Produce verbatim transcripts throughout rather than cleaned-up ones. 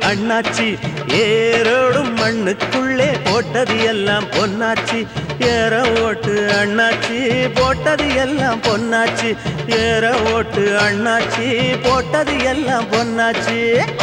அண்ணாச்சி ஏரோடும் மண்ணுக்குள்ளே போட்டது எல்லாம் பொன்னாச்சி ஏற ஓட்டு அண்ணாச்சி போட்டது எல்லாம் பொன்னாச்சி ஏற ஓட்டு அண்ணாச்சி போட்டது எல்லாம் பொன்னாச்சி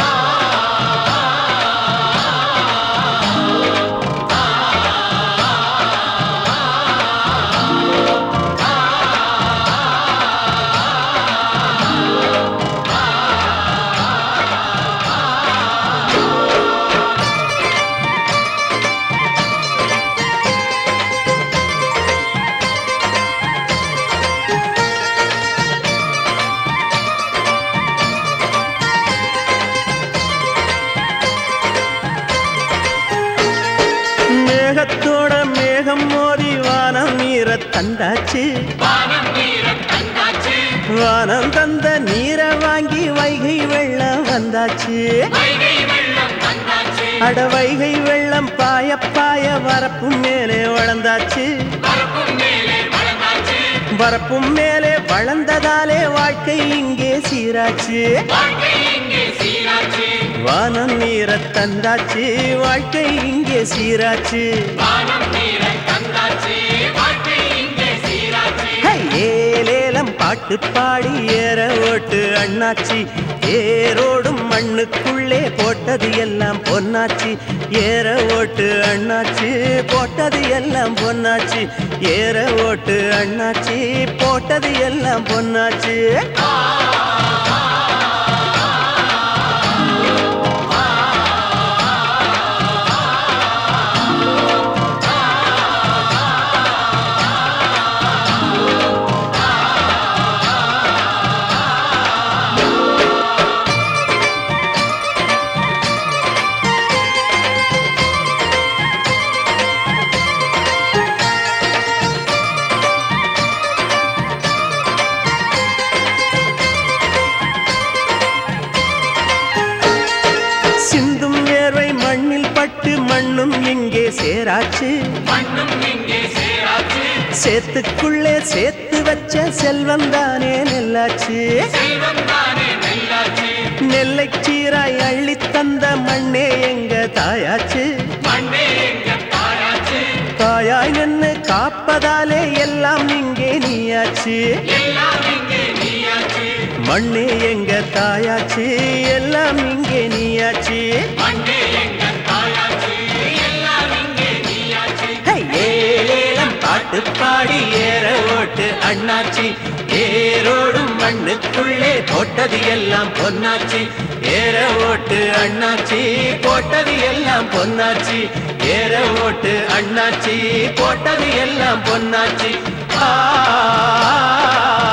மேகத்தோட மேகம் மோதி வானம் நீர தந்தாச்சு வானம் தந்த நீரை வாங்கி வைகை வெள்ளம் வந்தாச்சு அட வைகை வெள்ளம் பாய பாய வரப்பும் மேலே வளர்ந்தாச்சு வரப்பும் மேலே வளர்ந்ததாலே வாழ்க்கை இங்கே சீராச்சு வானம் நீர தந்தாச்சு வாழ்க்கை இங்கே சீராச்சு ஏலேலம் பாட்டு பாடி ஏற ஓட்டு அண்ணாச்சி ஏரோடும் மண்ணுக்குள்ளே போட்டது எல்லாம் பொன்னாச்சி ஏற ஓட்டு அண்ணாச்சி போட்டது எல்லாம் பொன்னாச்சி ஏற ஓட்டு அண்ணாச்சி போட்டது எல்லாம் பொன்னாச்சி சிந்தும் வேர்வை மண்ணில் பட்டு மண்ணும் இங்கே சேராச்சு சேத்துக்குள்ளே சேர்த்து வச்ச செல்வம் தானே நெல்லாச்சு நெல்லை சீராய் அள்ளி தந்த மண்ணே எங்க தாயாச்சு தாயாய் நின்று காப்பதாலே எல்லாம் இங்கே நீயாச்சு மண்ணே எங்க தாயாச்சு எல்லாம் இங்கே நீயாச்சு ஏலேலம் பாட்டு பாடி ஏற ஓட்டு அண்ணாச்சி ஏரோடும் மண்ணுக்குள்ளே போட்டது எல்லாம் பொன்னாச்சி ஏற ஓட்டு அண்ணாச்சி போட்டது எல்லாம் பொன்னாச்சி ஏற ஓட்டு அண்ணாச்சி போட்டது எல்லாம் பொன்னாச்சி ஆ